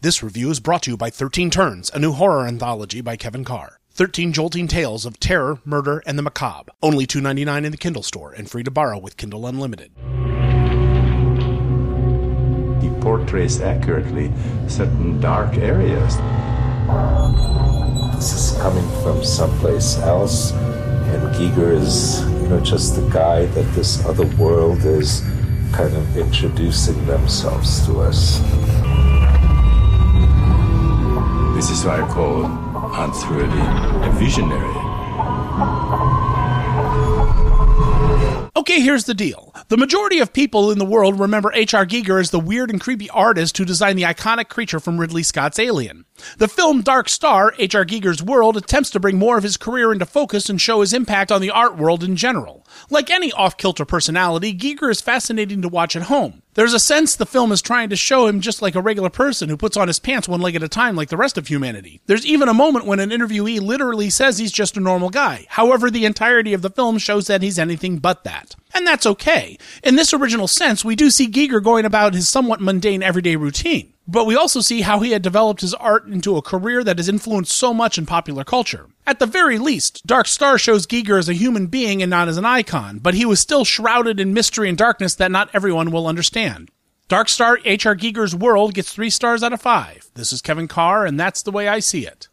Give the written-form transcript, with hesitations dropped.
This review is brought to you by 13 Turns, a new horror anthology by Kevin Carr. 13 jolting tales of terror, murder, and the macabre. Only $2.99 in the Kindle store and free to borrow with Kindle Unlimited. He portrays accurately certain dark areas. This is coming from someplace else, and Giger is, just the guy that this other world is kind of introducing themselves to us. This is why I call Hans Fröhlich a visionary. Okay, here's the deal. The majority of people in the world remember H.R. Giger as the weird and creepy artist who designed the iconic creature from Ridley Scott's Alien. The film Dark Star, H.R. Giger's world, attempts to bring more of his career into focus and show his impact on the art world in general. Like any off-kilter personality, Giger is fascinating to watch at home. There's a sense the film is trying to show him just like a regular person who puts on his pants one leg at a time like the rest of humanity. There's even a moment when an interviewee literally says he's just a normal guy. However, the entirety of the film shows that he's anything but that. And that's okay. In this original sense, we do see Giger going about his somewhat mundane everyday routine. But we also see how he had developed his art into a career that has influenced so much in popular culture. At the very least, Dark Star shows Giger as a human being and not as an icon, but he was still shrouded in mystery and darkness that not everyone will understand. Dark Star, H.R. Giger's world gets 3 stars out of 5. This is Kevin Carr, and that's the way I see it.